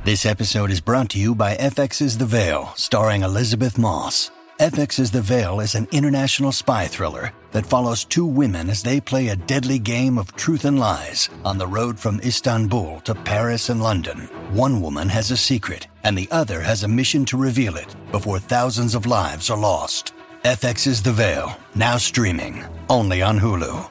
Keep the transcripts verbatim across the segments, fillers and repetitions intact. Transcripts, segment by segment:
This episode is brought to you by F X's The Veil, starring Elizabeth Moss. F X's The Veil is an international spy thriller that follows two women as they play a deadly game of truth and lies on the road from Istanbul to Paris and London. One woman has a secret, and the other has a mission to reveal it before thousands of lives are lost. F X's The Veil, now streaming, only on Hulu.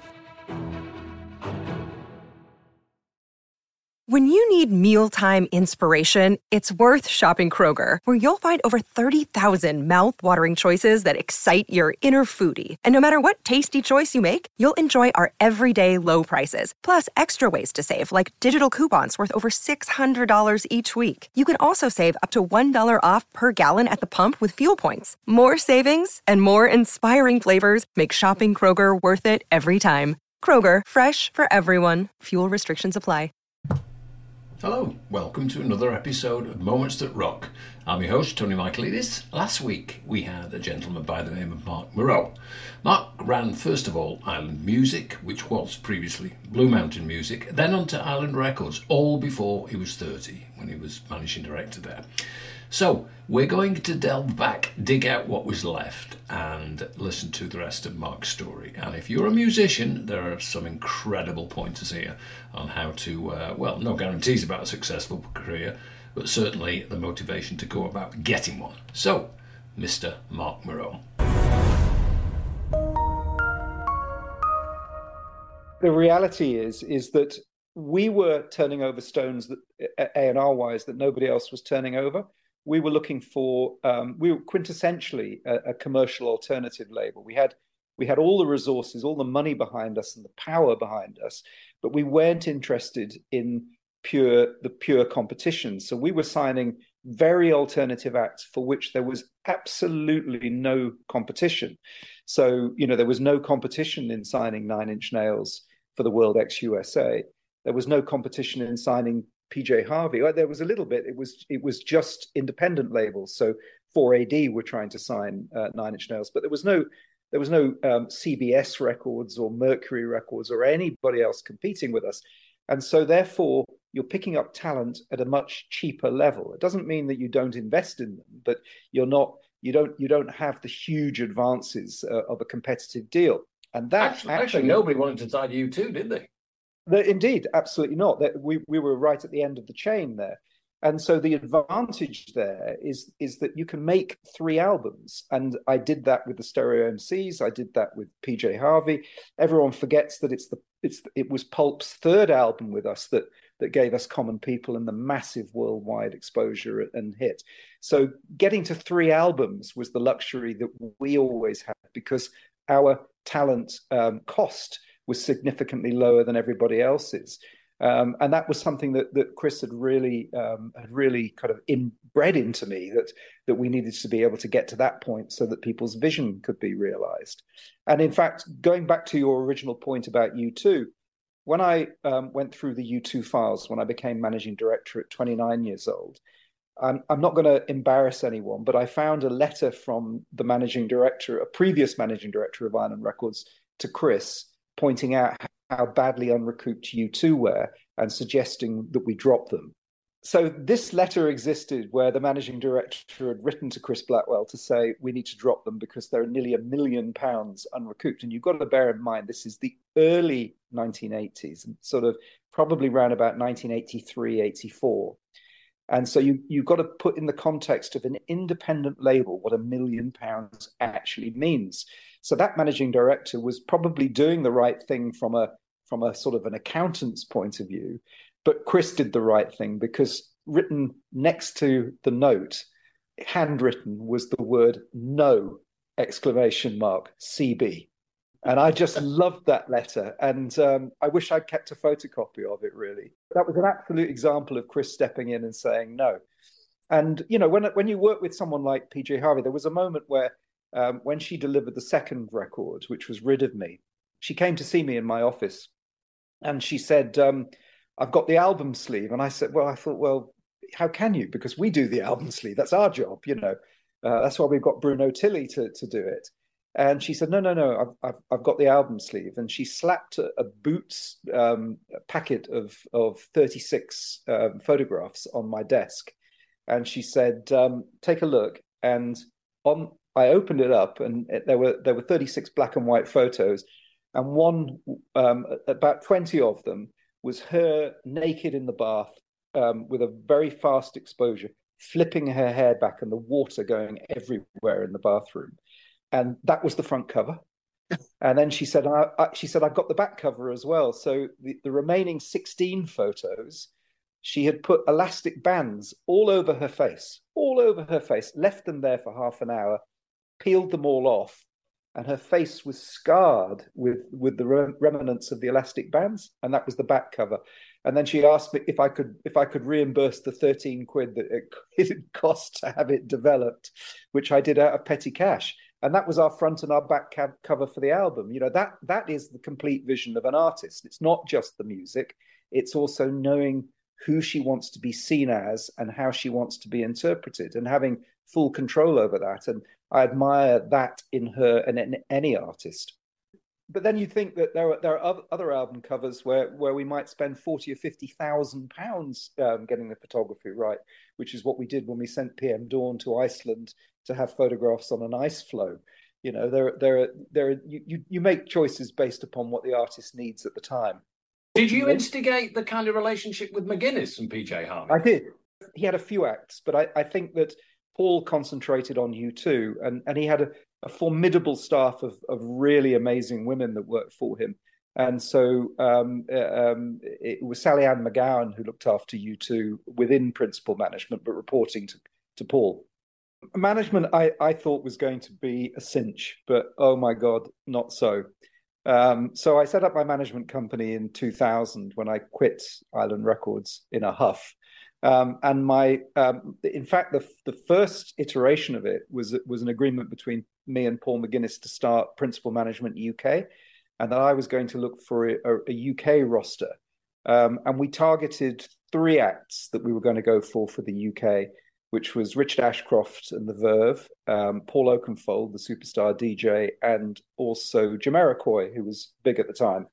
When you need mealtime inspiration, it's worth shopping Kroger, where you'll find over thirty thousand mouth-watering choices that excite your inner foodie. And no matter what tasty choice you make, you'll enjoy our everyday low prices, plus extra ways to save, like digital coupons worth over six hundred dollars each week. You can also save up to one dollar off per gallon at the pump with fuel points. More savings and more inspiring flavors make shopping Kroger worth it every time. Kroger, fresh for everyone. Fuel restrictions apply. Hello, welcome to another episode of Moments That Rock. I'm your host, Tony Michaelidis. Last week we had a gentleman by the name of Mark Moreau. Mark ran first of all Island Music, which was previously Blue Mountain Music, then on to Island Records, all before he was thirty, when he was managing director there. So, we're going to delve back, dig out what was left, and listen to the rest of Mark's story. And if you're a musician, there are some incredible pointers here on how to, uh, well, no guarantees about a successful career, but certainly the motivation to go about getting one. So, Mister Mark Moreau. The reality is, is that we were turning over stones that A and R-wise that nobody else was turning over. We were looking for, um, we were quintessentially a, a commercial alternative label. We had, we had all the resources, all the money behind us and the power behind us, but we weren't interested in pure, the pure competition. So we were signing very alternative acts for which there was absolutely no competition. So, you know, there was no competition in signing Nine Inch Nails for the World Ex U S A. There was no competition in signing P J Harvey. There was a little bit. It was it was just independent labels. So four A D were trying to sign uh, Nine Inch Nails, but there was no there was no um, C B S Records or Mercury Records or anybody else competing with us. And so therefore, you're picking up talent at a much cheaper level. It doesn't mean that you don't invest in them, but you're not you don't you don't have the huge advances uh, of a competitive deal. And that actually, actually, actually nobody wanted to sign you too, did they? Indeed, absolutely not. That we, we were right at the end of the chain there. And so the advantage there is, is that you can make three albums. And I did that with the Stereo M Cs. I did that with P J Harvey. Everyone forgets that it's the it's it was Pulp's third album with us that that gave us Common People and the massive worldwide exposure and hit. So getting to three albums was the luxury that we always had because our talent um, cost was significantly lower than everybody else's. Um, and that was something that that Chris had really um, had really kind of inbred into me, that that we needed to be able to get to that point so that people's vision could be realized. And in fact, going back to your original point about U two, when I um, went through the U two files, when I became managing director at twenty-nine years old, I'm, I'm not going to embarrass anyone, but I found a letter from the managing director, a previous managing director of Island Records, to Chris, pointing out how badly unrecouped U two were and suggesting that we drop them. So this letter existed where the managing director had written to Chris Blackwell to say, we need to drop them because they're nearly a million pounds unrecouped. And you've got to bear in mind, this is the early nineteen eighties, sort of probably around about nineteen eighty-three, eighty-four. And so you, you've got to put in the context of an independent label what a million pounds actually means. So that managing director was probably doing the right thing from a from a sort of an accountant's point of view, but Chris did the right thing because written next to the note, handwritten, was the word no, exclamation mark, C B. And I just loved that letter. And um, I wish I'd kept a photocopy of it, really. That was an absolute example of Chris stepping in and saying no. And, you know, when when you work with someone like P J Harvey, there was a moment where um, when she delivered the second record, which was Rid of Me, she came to see me in my office and she said, um, I've got the album sleeve. And I said, well, I thought, well, how can you? Because we do the album sleeve. That's our job, you know. Uh, that's why we've got Bruno Tilley to, to do it. And she said, no, no, no, I've, I've, I've got the album sleeve. And she slapped a, a Boots um, packet of, of thirty-six um, photographs on my desk. And she said, um, take a look. And on, I opened it up, and it, there were there were thirty-six black and white photos. And one, um, about twenty of them, was her naked in the bath um, with a very fast exposure, flipping her hair back and the water going everywhere in the bathroom. And that was the front cover. And then she said, I, I, she said, I've got the back cover as well. So the, the remaining sixteen photos, she had put elastic bands all over her face, all over her face, left them there for half an hour, peeled them all off, and her face was scarred with, with the rem- remnants of the elastic bands. And that was the back cover. And then she asked me if I could if I could reimburse the thirteen quid that it, it cost to have it developed, which I did out of petty cash. And that was our front and our back cab cover for the album. You know, that that is the complete vision of an artist. It's not just the music. It's also knowing who she wants to be seen as and how she wants to be interpreted and having full control over that. And I admire that in her and in any artist. But then you think that there are there are other album covers where, where we might spend forty or fifty thousand pounds um, getting the photography right, which is what we did when we sent P M Dawn to Iceland to have photographs on an ice floe. You know, there there there you, you you make choices based upon what the artist needs at the time. Did you instigate the kind of relationship with McGuinness and P J Harvey? I did. He had a few acts, but I, I think that Paul concentrated on U two, and, and he had a, a formidable staff of, of really amazing women that worked for him. And so um, um, it was Sally Ann McGowan who looked after U two within principal management, but reporting to, to Paul. Management, I, I thought was going to be a cinch, but oh my God, not so. Um, so I set up my management company in two thousand when I quit Island Records in a huff. Um, and my, um, in fact, the the first iteration of it was was an agreement between me and Paul McGuinness to start Principal Management U K, and that I was going to look for a, a U K roster. Um, and we targeted three acts that we were going to go for for the U K, which was Richard Ashcroft and the Verve, um, Paul Oakenfold, the superstar D J, and also Jamiroquai, who was big at the time.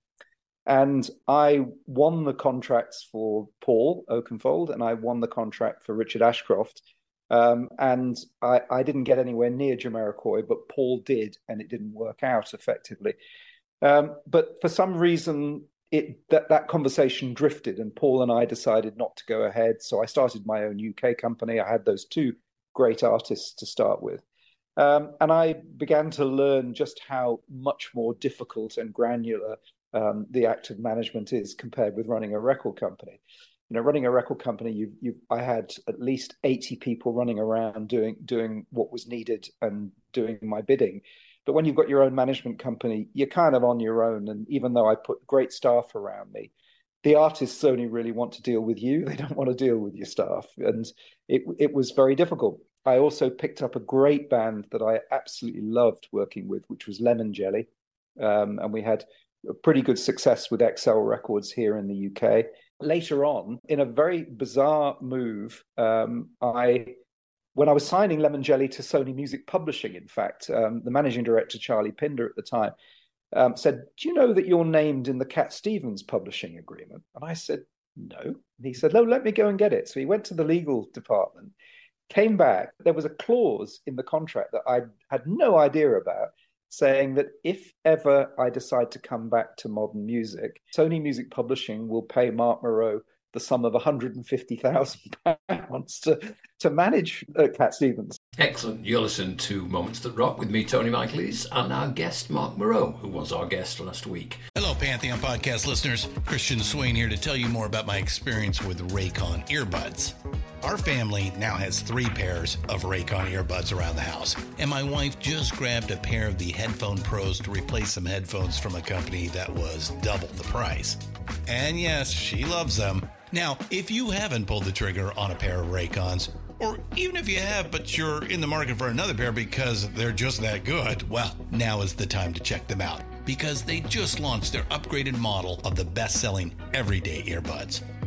And I won the contracts for Paul Oakenfold, and I won the contract for Richard Ashcroft. Um, and I, I didn't get anywhere near Jamiroquai, but Paul did, and it didn't work out effectively. Um, but for some reason, it that, that conversation drifted, and Paul and I decided not to go ahead. So I started my own U K company. I had those two great artists to start with. Um, and I began to learn just how much more difficult and granular Um, the act of management is compared with running a record company. You know, running a record company, you, you, I had at least eighty people running around doing doing what was needed and doing my bidding. But when you've got your own management company, you're kind of on your own. And even though I put great staff around me, the artists only really want to deal with you. They don't want to deal with your staff, and it it was very difficult. I also picked up a great band that I absolutely loved working with, which was Lemon Jelly, um, and we had a pretty good success with X L Records here in the U K. Later on, in a very bizarre move, um, I, when I was signing Lemon Jelly to Sony Music Publishing, in fact, um, the managing director, Charlie Pinder at the time, um, said, do you know that you're named in the Cat Stevens publishing agreement? And I said, no. And he said, no, let me go and get it. So he went to the legal department, came back. There was a clause in the contract that I had no idea about, saying that if ever I decide to come back to modern music, Sony Music Publishing will pay Mark Moreau the sum of one hundred fifty thousand pounds to, to manage uh, Cat Stevens. Excellent. You're listening to Moments That Rock with me, Tony Michaelis, and our guest, Mark Moreau, who was our guest last week. Hello, Pantheon Podcast listeners. Christian Swain here to tell you more about my experience with Raycon earbuds. Our family now has three pairs of Raycon earbuds around the house, and my wife just grabbed a pair of the Headphone Pros to replace some headphones from a company that was double the price. And yes, she loves them. Now, if you haven't pulled the trigger on a pair of Raycons, or even if you have, but you're in the market for another pair because they're just that good, well, now is the time to check them out, because they just launched their upgraded model of the best-selling everyday earbuds.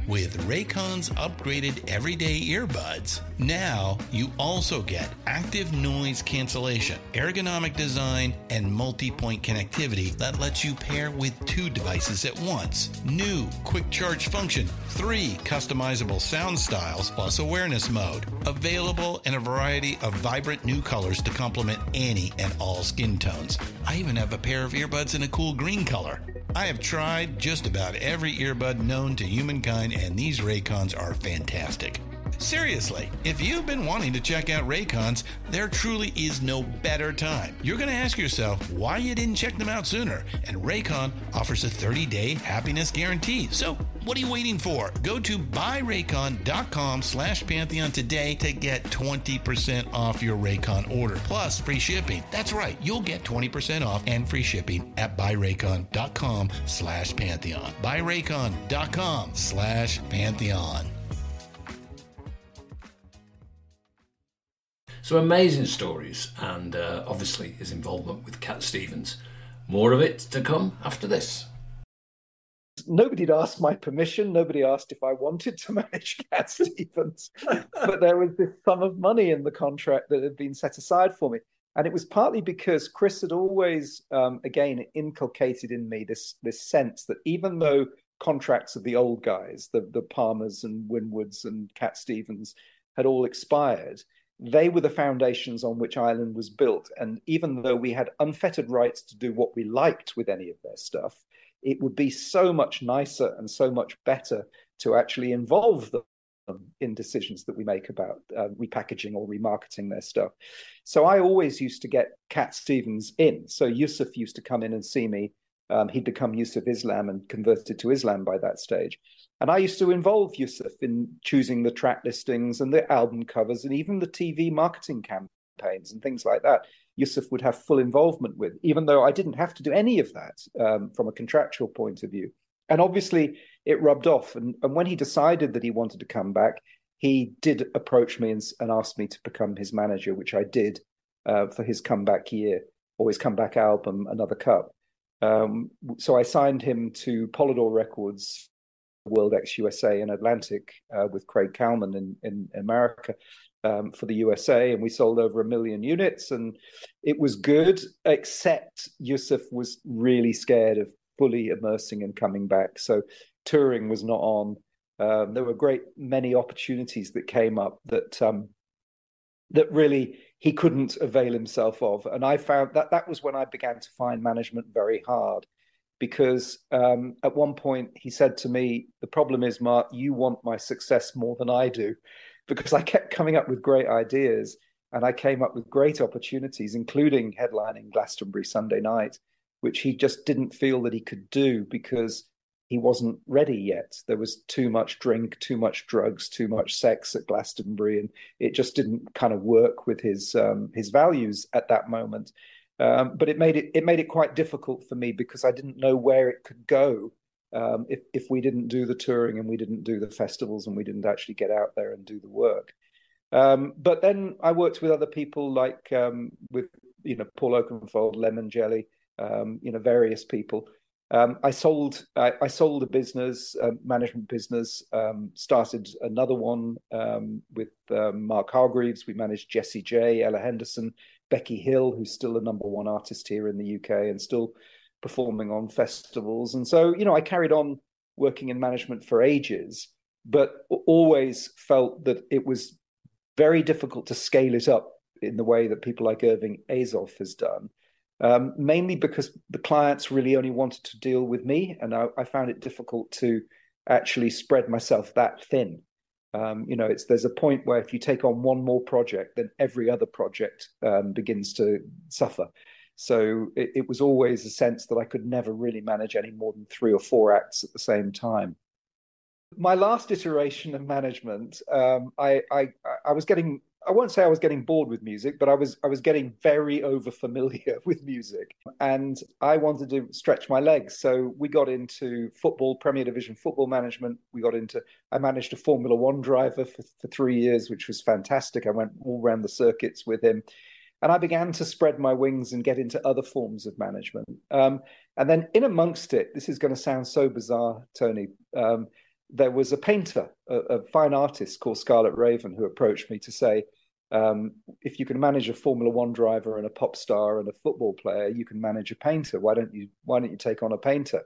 With Raycon's upgraded everyday earbuds, now you also get active noise cancellation, ergonomic design, and multi-point connectivity that lets you pair with two devices at once. New quick charge function, three customizable sound styles, plus awareness mode. Available in a variety of vibrant new colors to complement any and all skin tones. I even have a pair of earbuds in a cool green color. I have tried just about every earbud known to humankind, and these Raycons are fantastic. Seriously, if you've been wanting to check out Raycons, there truly is no better time. You're going to ask yourself why you didn't check them out sooner, and Raycon offers a thirty-day happiness guarantee. So what are you waiting for? Go to buyraycon.com slash Pantheon today to get twenty percent off your Raycon order, plus free shipping. That's right, you'll get twenty percent off and free shipping at buyraycon.com slash Pantheon. buyraycon.com slash Pantheon. So amazing stories, and uh, obviously his involvement with Cat Stevens. More of it to come after this. Nobody had asked my permission. Nobody asked if I wanted to manage Cat Stevens. But there was this sum of money in the contract that had been set aside for me. And it was partly because Chris had always, um, again, inculcated in me this, this sense that even though contracts of the old guys, the, the Palmers and Winwoods and Cat Stevens, had all expired, they were the foundations on which Island was built. And even though we had unfettered rights to do what we liked with any of their stuff, it would be so much nicer and so much better to actually involve them in decisions that we make about uh, repackaging or remarketing their stuff. So I always used to get Cat Stevens in. So Yusuf used to come in and see me. Um, he'd become Yusuf Islam and converted to Islam by that stage. And I used to involve Yusuf in choosing the track listings and the album covers and even the T V marketing campaigns and things like that. Yusuf would have full involvement with, even though I didn't have to do any of that um, from a contractual point of view. And obviously it rubbed off. And, and when he decided that he wanted to come back, he did approach me and, and asked me to become his manager, which I did uh, for his comeback year, or his comeback album, Another Cup. Um, so I signed him to Polydor Records, World X U S A and Atlantic uh, with Craig Kalman in, in America um, for the U S A. And we sold over a million units and it was good, except Yusuf was really scared of fully immersing and coming back. So touring was not on. Um, there were a great many opportunities that came up that um, that really he couldn't avail himself of. And I found that that was when I began to find management very hard, because um, at one point he said to me, the problem is, Mark, you want my success more than I do, because I kept coming up with great ideas and I came up with great opportunities, including headlining Glastonbury Sunday night, which he just didn't feel that he could do because he wasn't ready yet. There was too much drink, too much drugs, too much sex at Glastonbury, and it just didn't kind of work with his um, his values at that moment. Um, but it made it it made it quite difficult for me because I didn't know where it could go um, if if we didn't do the touring and we didn't do the festivals and we didn't actually get out there and do the work. Um, but then I worked with other people like um, with you know Paul Oakenfold, Lemon Jelly, um, you know various people. Um, I sold I, I sold a business, a management business, um, started another one um, with um, Mark Hargreaves. We managed Jessie J, Ella Henderson, Becky Hill, who's still the number one artist here in the U K and still performing on festivals. And so, you know, I carried on working in management for ages, but always felt that it was very difficult to scale it up in the way that people like Irving Azoff has done. Um, mainly because the clients really only wanted to deal with me, and I, I found it difficult to actually spread myself that thin. Um, you know, it's there's a point where if you take on one more project, then every other project um, begins to suffer. So it, it was always a sense that I could never really manage any more than three or four acts at the same time. My last iteration of management, um, I, I I was getting. I won't say I was getting bored with music, but I was I was getting very over familiar with music, and I wanted to stretch my legs. So we got into football, Premier Division football management. We got into I managed a Formula One driver for, for three years, which was fantastic. I went all around the circuits with him, and I began to spread my wings and get into other forms of management. Um, and then in amongst it, this is going to sound so bizarre, Tony. Um, there was a painter, a, a fine artist called Scarlett Raven, who approached me to say, um, if you can manage a Formula One driver and a pop star and a football player, you can manage a painter. Why don't you, why don't you take on a painter?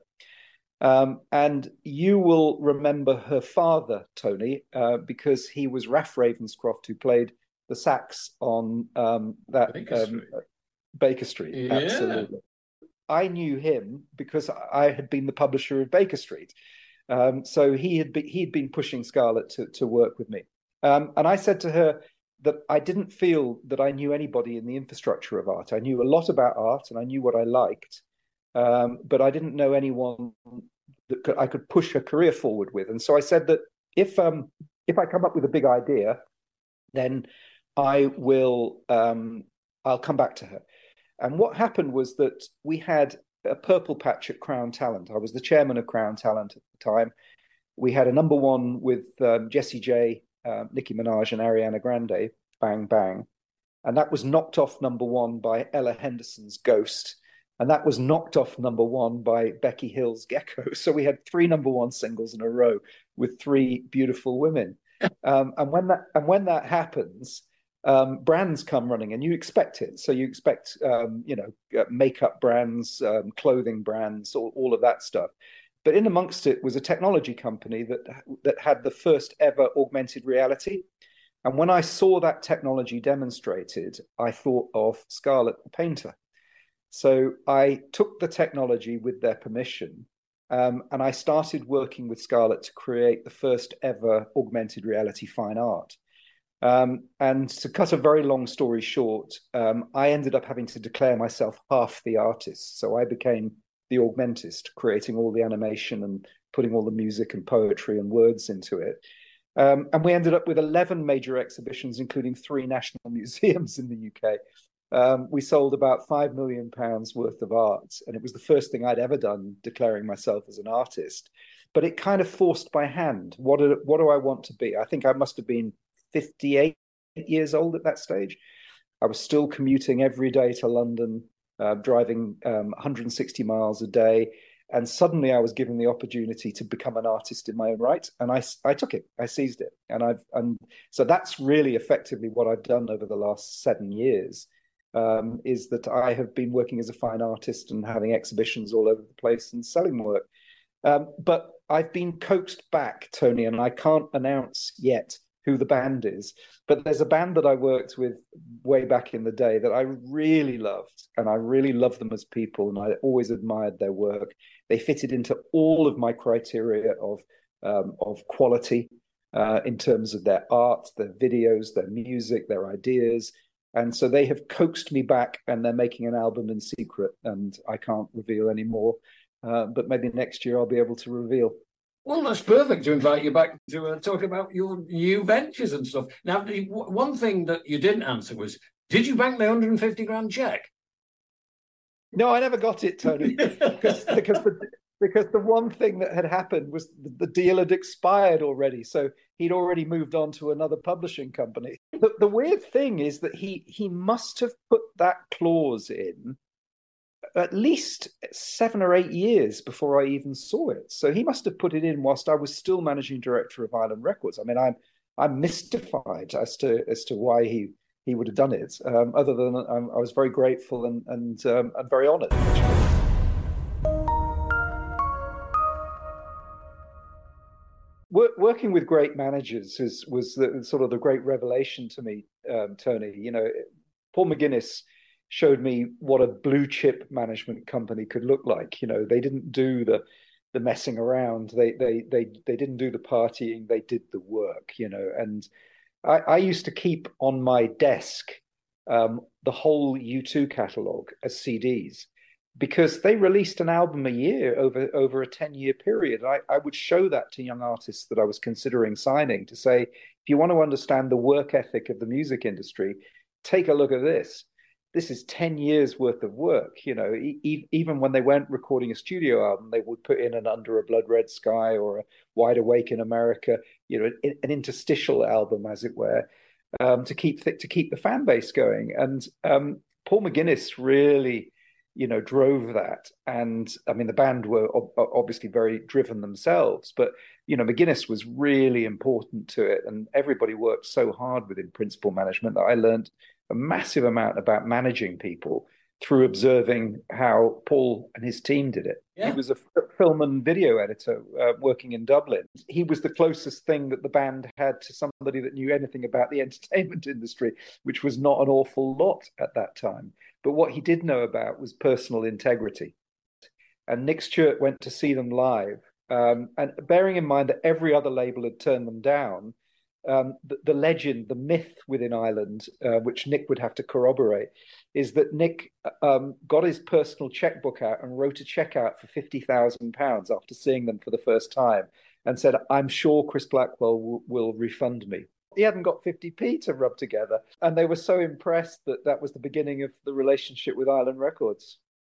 Um, and you will remember her father, Tony, uh, because he was Ralph Ravenscroft, who played the sax on um, that Baker um, Street. Baker Street. Yeah. Absolutely. I knew him because I had been the publisher of Baker Street. Um, so he had been, he'd been pushing Scarlett to, to work with me. Um, and I said to her that I didn't feel that I knew anybody in the infrastructure of art. I knew a lot about art and I knew what I liked. Um, but I didn't know anyone that could, I could push a career forward with. And so I said that if um, if I come up with a big idea, then I will um, I'll come back to her. And what happened was that we had a purple patch at Crown Talent. I was the chairman of Crown Talent at the time. We had a number one with um, Jessie J, uh, Nicki Minaj, and Ariana Grande, Bang Bang. And that was knocked off number one by Ella Henderson's Ghost. And that was knocked off number one by Becky Hill's Gecko. So we had three number one singles in a row with three beautiful women. Um, and when that and when that happens, um, brands come running, and you expect it. So you expect, um, you know, makeup brands, um, clothing brands, all, all of that stuff. But in amongst it was a technology company that that had the first ever augmented reality. And when I saw that technology demonstrated, I thought of Scarlett the Painter. So I took the technology with their permission, um, and I started working with Scarlett to create the first ever augmented reality fine art. Um, and to cut a very long story short, um, I ended up having to declare myself half the artist. So I became the augmentist, creating all the animation and putting all the music and poetry and words into it. Um, and we ended up with eleven major exhibitions, including three national museums in the U K. Um, we sold about five million pounds worth of art, and it was the first thing I'd ever done declaring myself as an artist. But it kind of forced by hand. What do, what do I want to be? I think I must have been fifty-eight years old at that stage. I was still commuting every day to London, uh, driving um, one hundred sixty miles a day. And suddenly I was given the opportunity to become an artist in my own right. And I, I took it, I seized it. And I've, and so that's really effectively what I've done over the last seven years. Um, is that I have been working as a fine artist and having exhibitions all over the place and selling work. Um, but I've been coaxed back, Tony, and I can't announce yet who the band is. But there's a band that I worked with way back in the day that I really loved, and I really love them as people, and I always admired their work. They fitted into all of my criteria of, um, of quality uh, in terms of their art, their videos, their music, their ideas. And so they have coaxed me back, and they're making an album in secret, and I can't reveal any more. Uh, but maybe next year I'll be able to reveal. Well, that's perfect to invite you back to uh, talk about your new ventures and stuff. Now, the, one thing that you didn't answer was, did you bank the one hundred fifty grand check? No, I never got it, Tony, because, because the, because the one thing that had happened was the, the deal had expired already. So he'd already moved on to another publishing company. The, the weird thing is that he he must have put that clause in at least seven or eight years before I even saw it. So he must have put it in whilst I was still managing director of Island Records. I mean, I'm I'm mystified as to as to why he he would have done it. Um, other than um, I was very grateful and and um, and very honoured. Working with great managers is, was the, sort of the great revelation to me, um, Tony. You know, Paul McGuinness showed me what a blue chip management company could look like. You know, they didn't do the the messing around. They they they they didn't do the partying. They did the work. You know, and I, I used to keep on my desk um, the whole U two catalog as C Ds, because they released an album a year over over a ten-year period. I, I would show that to young artists that I was considering signing to say, if you want to understand the work ethic of the music industry, take a look at this. This is ten years worth of work. You know, e- even when they weren't recording a studio album, they would put in an Under a Blood Red Sky or a Wide Awake in America, you know, an interstitial album, as it were, um, to keep th- to keep the fan base going. And um, Paul McGuinness really, you know, drove that. And I mean, the band were ob- obviously very driven themselves, but, you know, McGuinness was really important to it. And everybody worked so hard within principal management that I learned a massive amount about managing people through observing how Paul and his team did it. Yeah. He was a f- film and video editor uh, working in Dublin. He was the closest thing that the band had to somebody that knew anything about the entertainment industry, which was not an awful lot at that time. But what he did know about was personal integrity. And Nick Stewart went to see them live. Um, and bearing in mind that every other label had turned them down, um, the, the legend, the myth within Island, uh, which Nick would have to corroborate, is that Nick um, got his personal checkbook out and wrote a check out for fifty thousand pounds after seeing them for the first time and said, I'm sure Chris Blackwell will, will refund me. He hadn't got fifty p to rub together. And they were so impressed that that was the beginning of the relationship with Island Records.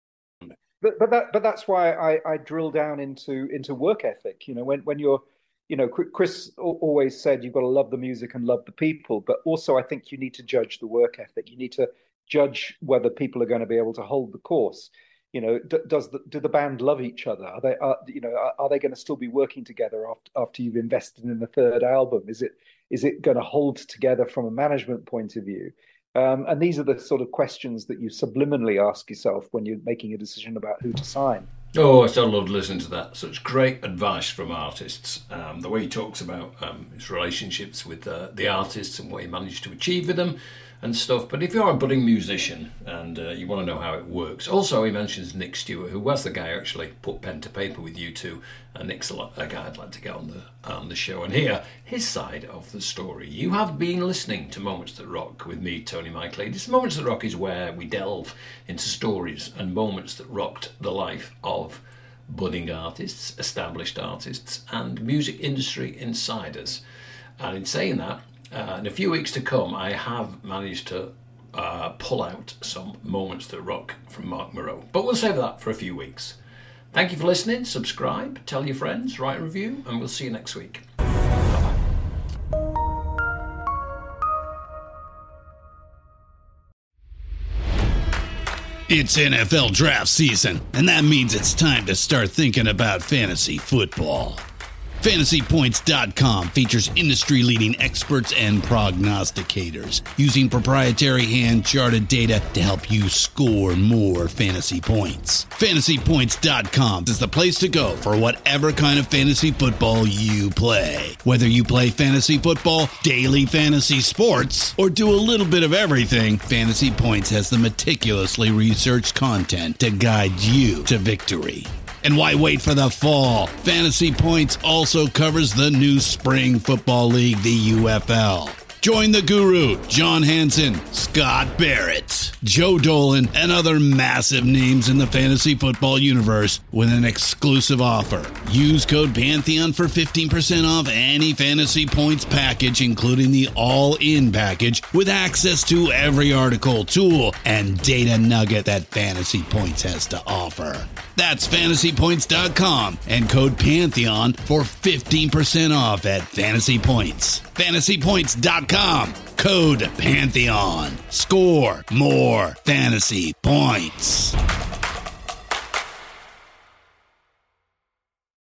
But but that but that's why I, I drill down into into work ethic. You know, when when you're, you know, Chris always said you've got to love the music and love the people, but also I think you need to judge the work ethic. You need to judge whether people are going to be able to hold the course. You know, d- does the do the band love each other? Are they, are, you know, are, are they going to still be working together after after you've invested in the third album? Is it is it going to hold together from a management point of view? Um, and these are the sort of questions that you subliminally ask yourself when you're making a decision about who to sign. Oh, I still love listening to that. Such great advice from artists. Um, the way he talks about um, his relationships with uh, the artists and what he managed to achieve with them and stuff. But if you're a budding musician and uh, you want to know how it works, also he mentions Nick Stewart, who was the guy who actually put pen to paper with you two. And Nick's a, lot, a guy I'd like to get on the on the show and hear his side of the story. You have been listening to Moments That Rock with me, Tony Michaelides. Moments That Rock is where we delve into stories and moments that rocked the life of budding artists, established artists, and music industry insiders. And in saying that, Uh, in a few weeks to come, I have managed to uh, pull out some Moments That Rock from Mark Moreau. But we'll save that for a few weeks. Thank you for listening. Subscribe, tell your friends, write a review, and we'll see you next week. Bye-bye. It's N F L draft season, and that means it's time to start thinking about fantasy football. Fantasy Points dot com features industry-leading experts and prognosticators using proprietary hand-charted data to help you score more fantasy points. Fantasy Points dot com is the place to go for whatever kind of fantasy football you play. Whether you play fantasy football, daily fantasy sports, or do a little bit of everything, Fantasy Points has the meticulously researched content to guide you to victory. And why wait for the fall? Fantasy Points also covers the new spring football league, the U F L. Join the guru, John Hansen, Scott Barrett, Joe Dolan, and other massive names in the fantasy football universe with an exclusive offer. Use code Pantheon for fifteen percent off any Fantasy Points package, including the all-in package, with access to every article, tool, and data nugget that Fantasy Points has to offer. That's Fantasy Points dot com and code Pantheon for fifteen percent off at Fantasy Points. Fantasy Points dot com, code Pantheon. Score more fantasy points.